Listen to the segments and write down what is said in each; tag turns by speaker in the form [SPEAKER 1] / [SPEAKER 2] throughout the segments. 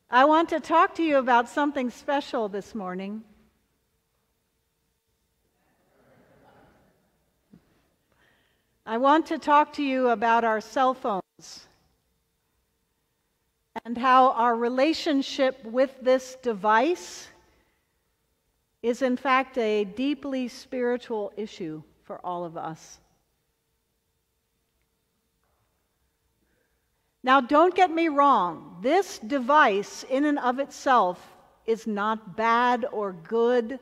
[SPEAKER 1] I want to talk to you about something special this morning. I want to talk to you about our cell phones and how our relationship with this device is in fact a deeply spiritual issue for all of us. Now, don't get me wrong. This device in and of itself is not bad or good.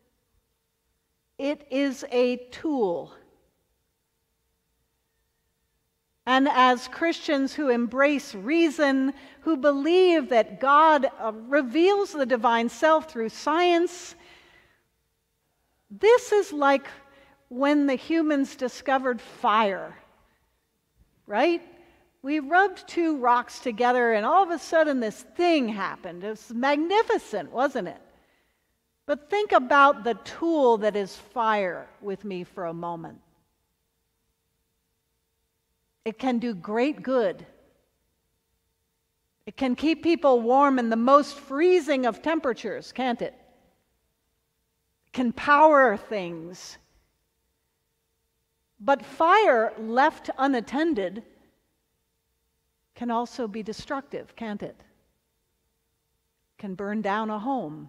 [SPEAKER 1] It is a tool. And as Christians who embrace reason, who believe that God reveals the divine self through science, this is like when the humans discovered fire, right? We rubbed two rocks together and all of a sudden this thing happened. It was magnificent, wasn't it? But think about the tool that is fire with me for a moment. It can do great good. It can keep people warm in the most freezing of temperatures, can't it? It can power things. But fire left unattended can also be destructive, can't it? Can burn down a home.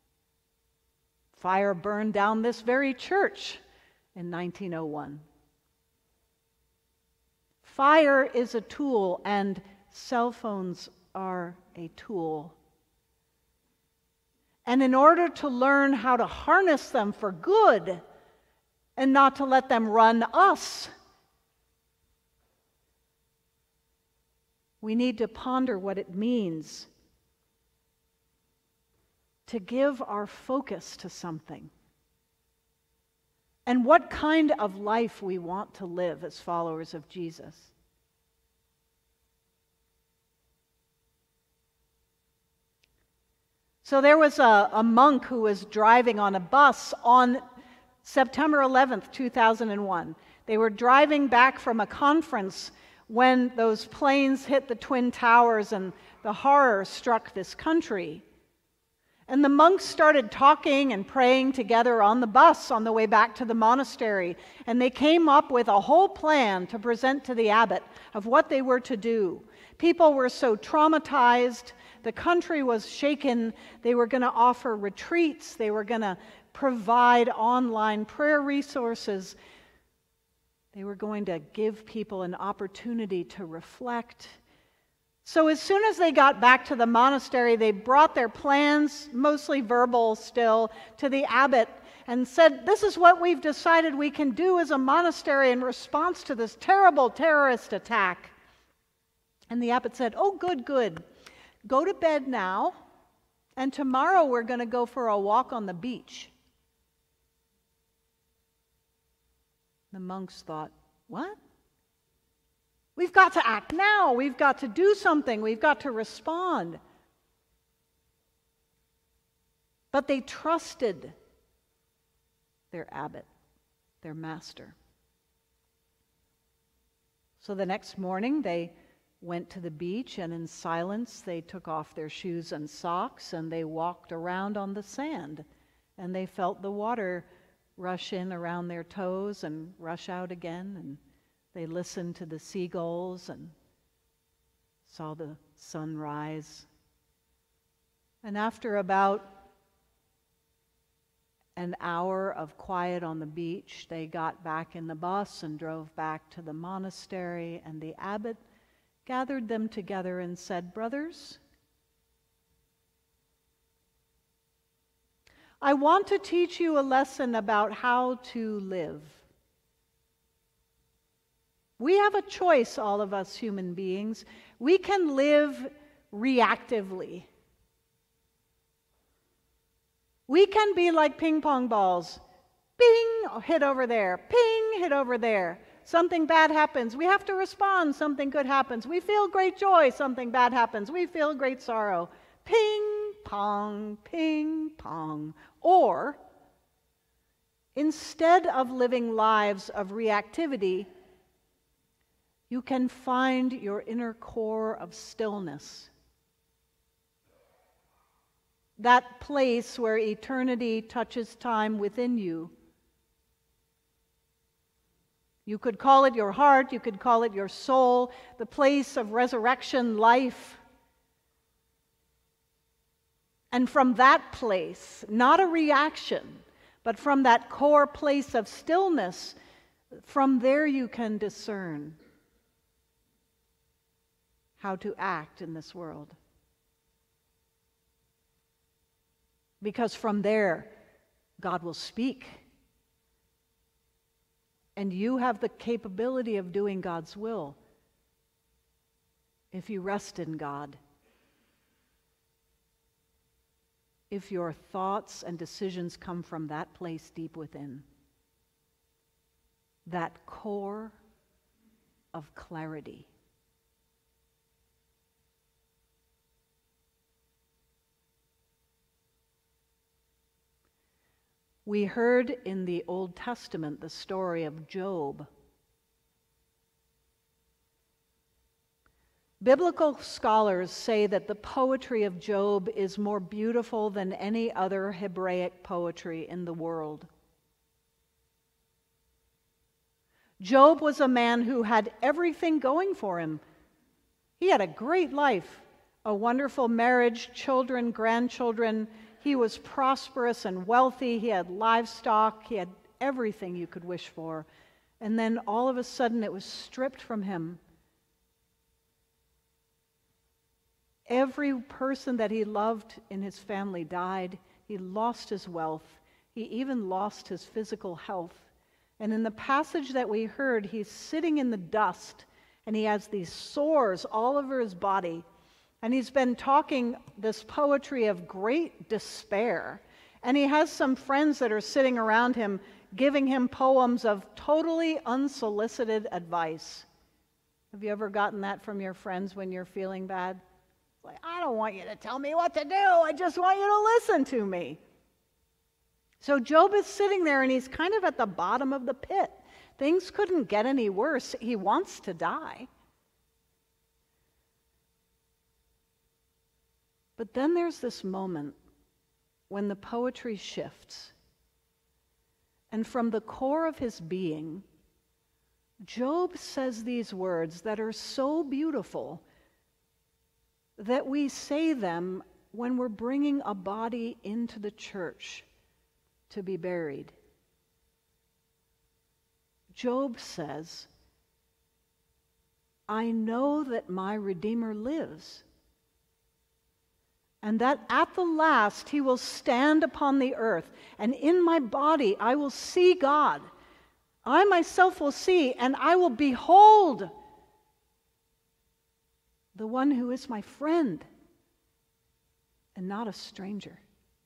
[SPEAKER 1] Fire burned down this very church in 1901. Fire is a tool, and cell phones are a tool. And in order to learn how to harness them for good and not to let them run us, we need to ponder what it means to give our focus to something and what kind of life we want to live as followers of Jesus. So there was a monk who was driving on a bus on September 11th, 2001. They were driving back from a conference when those planes hit the Twin Towers and the horror struck this country. And the monks started talking and praying together on the bus on the way back to the monastery. And they came up with a whole plan to present to the abbot of what they were to do. People were so traumatized. The country was shaken. They were going to offer retreats. They were going to provide online prayer resources. They were going to give people an opportunity to reflect. So as soon as they got back to the monastery, they brought their plans, mostly verbal still, to the abbot and said, "This is what we've decided we can do as a monastery in response to this terrible terrorist attack." And the abbot said, "Oh, good, good. Go to bed now, and tomorrow we're going to go for a walk on the beach." The monks thought, "What? We've got to act now. We've got to do something. We've got to respond." But they trusted their abbot, their master. So the next morning they went to the beach, and in silence they took off their shoes and socks and they walked around on the sand, and they felt the water rush in around their toes and rush out again, and they listened to the seagulls and saw the sun rise. And after about an hour of quiet on the beach, they got back in the bus and drove back to the monastery, and the abbot gathered them together and said, "Brothers, I want to teach you a lesson about how to live. We have a choice, all of us human beings. We can live reactively. We can be like ping pong balls. Bing, hit over there. Ping, hit over there. Something bad happens. We have to respond. Something good happens. We feel great joy. Something bad happens. We feel great sorrow. Ping, pong, ping, pong. Or, instead of living lives of reactivity, you can find your inner core of stillness that place where eternity touches time within you. You could call it your heart, you could call it your soul, the place of resurrection life. And from that place, not a reaction, but from that core place of stillness, from there you can discern how to act in this world. Because from there, God will speak. And you have the capability of doing God's will if you rest in God. If your thoughts and decisions come from that place deep within, that core of clarity. We heard in the Old Testament the story of Job. Biblical scholars say that the poetry of Job is more beautiful than any other Hebraic poetry in the world. Job was a man who had everything going for him. He had a great life, a wonderful marriage, children, grandchildren. He was prosperous and wealthy. He had livestock. He had everything you could wish for. And then all of a sudden it was stripped from him. Every person that he loved in his family died. He lost his wealth. He even lost his physical health. And in the passage that we heard, he's sitting in the dust, and he has these sores all over his body. And he's been talking this poetry of great despair. And he has some friends that are sitting around him, giving him poems of totally unsolicited advice. Have you ever gotten that from your friends when you're feeling bad? It's like, I don't want you to tell me what to do. I just want you to listen to me. So Job is sitting there, and he's kind of at the bottom of the pit. Things couldn't get any worse. He wants to die. But then there's this moment when the poetry shifts. And from the core of his being, Job says these words that are so beautiful that we say them when we're bringing a body into the church to be buried. Job says, I know that my Redeemer lives, and that at the last he will stand upon the earth, and in my body I will see God. I myself will see, and I will behold the one who is my friend and not a stranger.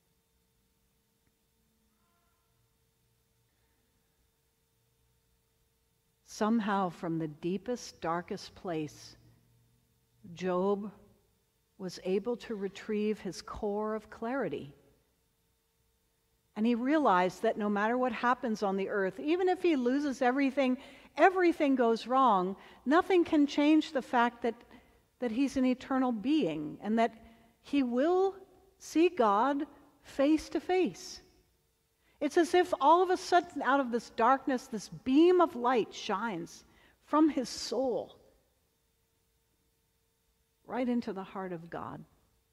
[SPEAKER 1] Somehow, from the deepest, darkest place, Job was able to retrieve his core of clarity. And he realized that no matter what happens on the earth, even if he loses everything, everything goes wrong, nothing can change the fact that he's an eternal being and that he will see God face to face. It's as if all of a sudden out of this darkness, this beam of light shines from his soul right into the heart of God.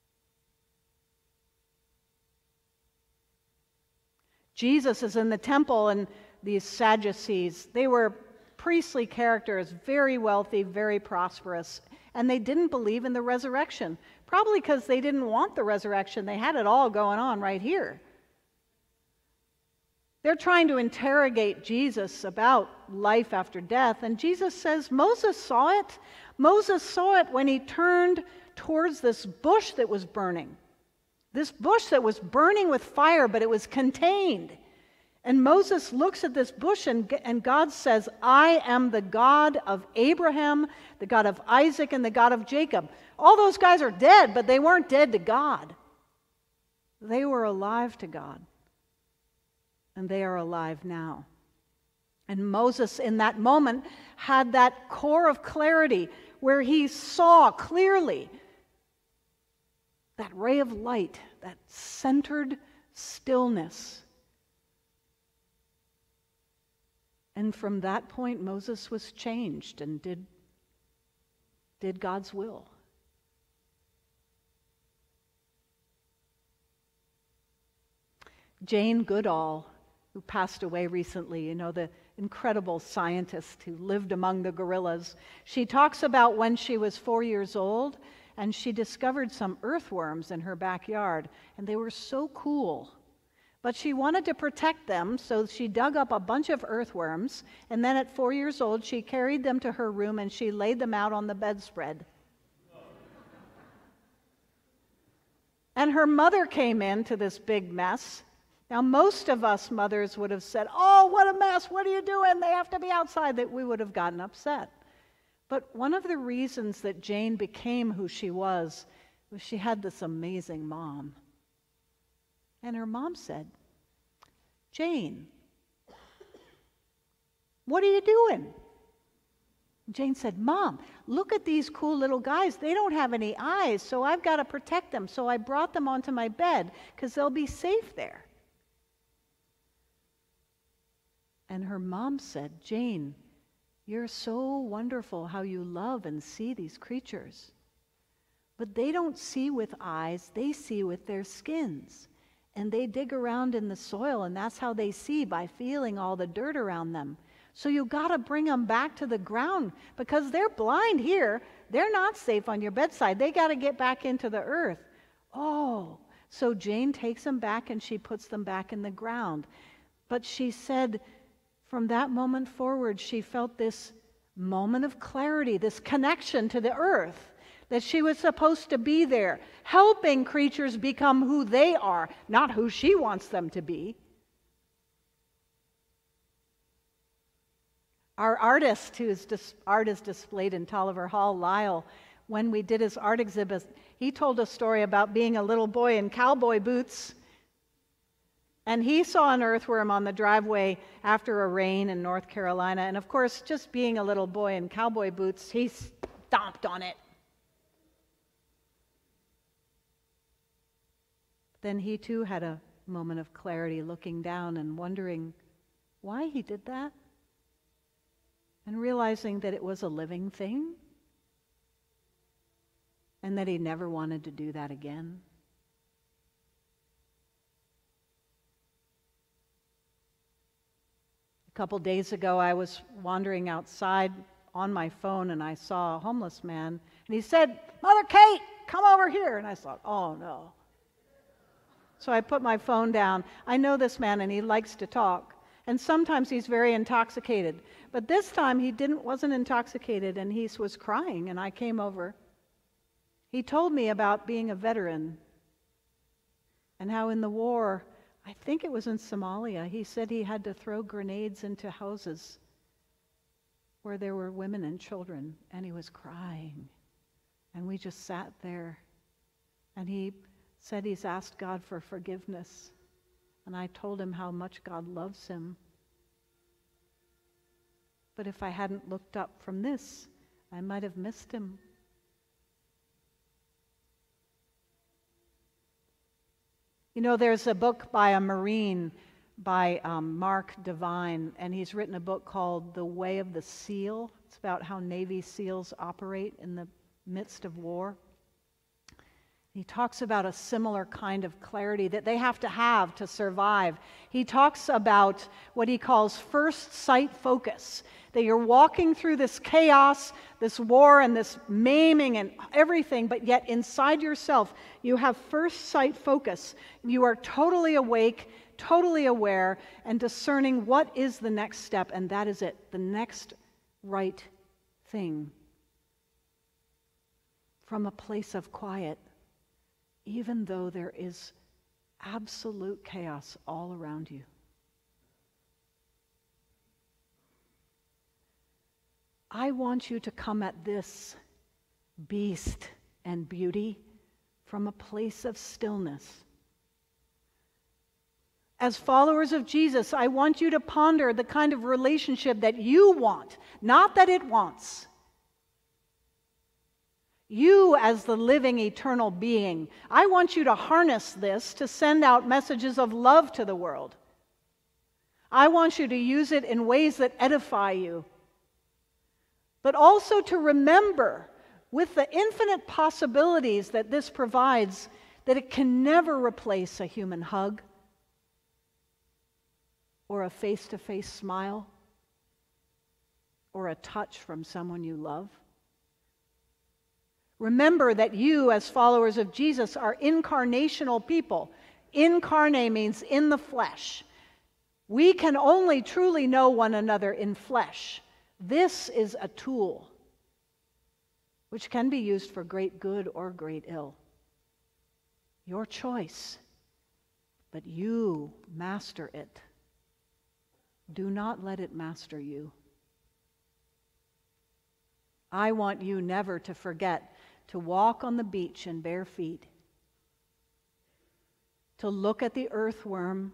[SPEAKER 1] Jesus is in the temple, and these Sadducees, they were priestly characters, very wealthy, very prosperous, and they didn't believe in the resurrection, probably because they didn't want the resurrection. They had it all going on right here. They're trying to interrogate Jesus about life after death, and Jesus says Moses saw it. Moses saw it when he turned towards this bush that was burning. This bush that was burning with fire, but it was contained. And Moses looks at this bush, and God says, I am the God of Abraham, the God of Isaac, and the God of Jacob. All those guys are dead, but they weren't dead to God. They were alive to God. And they are alive now. And Moses, in that moment, had that core of clarity where he saw clearly that ray of light, that centered stillness. And from that point, Moses was changed and did God's will. Jane Goodall, who passed away recently, the incredible scientist who lived among the gorillas, she talks about when she was 4 years old and she discovered some earthworms in her backyard, and they were so cool. But she wanted to protect them, so she dug up a bunch of earthworms, and then at 4 years old, she carried them to her room and she laid them out on the bedspread. And her mother came into this big mess. Now, most of us mothers would have said, "Oh, what a mess, what are you doing? They have to be outside," that we would have gotten upset. But one of the reasons that Jane became who she was she had this amazing mom. And her mom said, "Jane, what are you doing?" Jane said, "Mom, look at these cool little guys. They don't have any eyes, so I've got to protect them. So I brought them onto my bed because they'll be safe there." And her mom said, "Jane, you're so wonderful how you love and see these creatures. But they don't see with eyes, they see with their skins. And they dig around in the soil, and that's how they see, by feeling all the dirt around them. So you got to bring them back to the ground because they're blind here. They're not safe on your bedside. They got to get back into the earth." Oh, so Jane takes them back and she puts them back in the ground. But she said, from that moment forward, she felt this moment of clarity, this connection to the earth, that she was supposed to be there, helping creatures become who they are, not who she wants them to be. Our artist, whose art is displayed in Tolliver Hall, Lyle, when we did his art exhibit, he told a story about being a little boy in cowboy boots. And he saw an earthworm on the driveway after a rain in North Carolina. And of course, just being a little boy in cowboy boots, he stomped on it. Then he too had a moment of clarity, looking down and wondering why he did that. And realizing that it was a living thing. And that he never wanted to do that again. A couple days ago, I was wandering outside on my phone and I saw a homeless man. And he said, "Mother Kate, come over here." And I thought, oh no. So I put my phone down. I know this man and he likes to talk. And sometimes he's very intoxicated. But this time he wasn't intoxicated and he was crying, and I came over. He told me about being a veteran and how in the war, I think it was in Somalia, he said he had to throw grenades into houses where there were women and children, and he was crying. And we just sat there. And he said he's asked God for forgiveness. And I told him how much God loves him. But if I hadn't looked up from this, I might have missed him. You know, there's a book by a Marine, by Mark Devine, and he's written a book called The Way of the Seal. It's about how Navy SEALs operate in the midst of war. He talks about a similar kind of clarity that they have to survive. He talks about what he calls first sight focus, that you're walking through this chaos, this war, and this maiming and everything, but yet inside yourself, you have first sight focus. You are totally awake, totally aware, and discerning what is the next step, and that is it, the next right thing. From a place of quiet, even though there is absolute chaos all around you. I want you to come at this beast and beauty from a place of stillness. As followers of Jesus, I want you to ponder the kind of relationship that you want, not that it wants. You as the living eternal being, I want you to harness this to send out messages of love to the world. I want you to use it in ways that edify you, but also to remember, with the infinite possibilities that this provides, that it can never replace a human hug or a face-to-face smile or a touch from someone you love. Remember that you, as followers of Jesus, are incarnational people. Incarnate means in the flesh. We can only truly know one another in flesh. This is a tool which can be used for great good or great ill. Your choice, but you master it. Do not let it master you. I want you never to forget to walk on the beach in bare feet, to look at the earthworm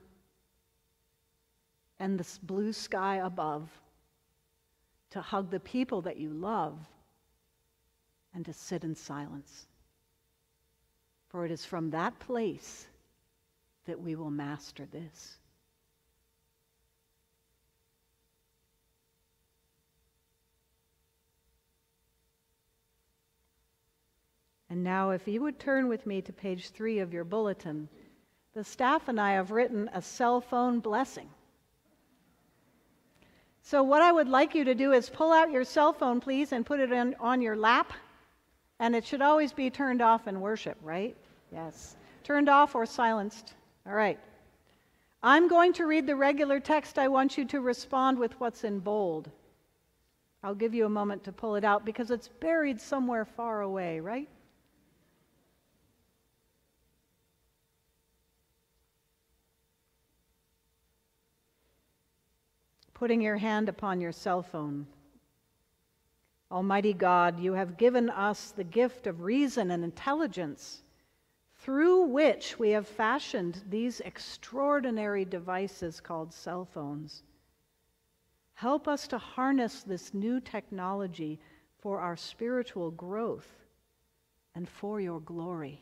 [SPEAKER 1] and the blue sky above, to hug the people that you love, and to sit in silence. For it is from that place that we will master this. And now, if you would turn with me to page 3 of your bulletin, the staff and I have written a cell phone blessing. So what I would like you to do is pull out your cell phone, please, and put it on your lap. And it should always be turned off in worship, right? Yes. Turned off or silenced. All right. I'm going to read the regular text. I want you to respond with what's in bold. I'll give you a moment to pull it out because it's buried somewhere far away, right? Putting your hand upon your cell phone. Almighty God, you have given us the gift of reason and intelligence, through which we have fashioned these extraordinary devices called cell phones. Help us to harness this new technology for our spiritual growth and for your glory.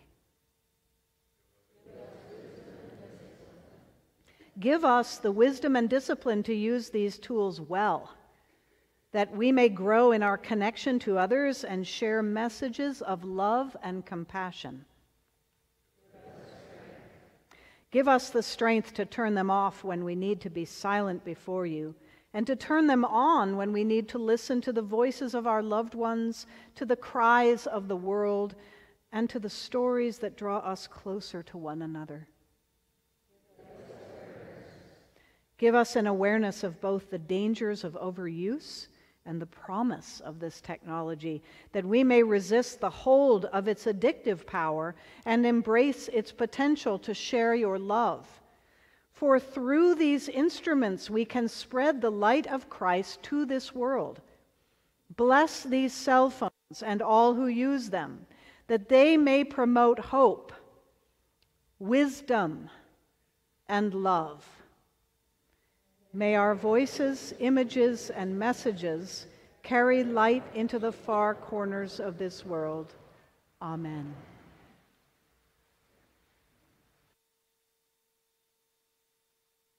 [SPEAKER 1] Give us the wisdom and discipline to use these tools well, that we may grow in our connection to others and share messages of love and compassion. Give us the strength to turn them off when we need to be silent before you, and to turn them on when we need to listen to the voices of our loved ones, to the cries of the world, and to the stories that draw us closer to one another. Give us an awareness of both the dangers of overuse and the promise of this technology, that we may resist the hold of its addictive power and embrace its potential to share your love. For through these instruments we can spread the light of Christ to this world. Bless these cell phones and all who use them, that they may promote hope, wisdom, and love. May our voices, images, and messages carry light into the far corners of this world. Amen.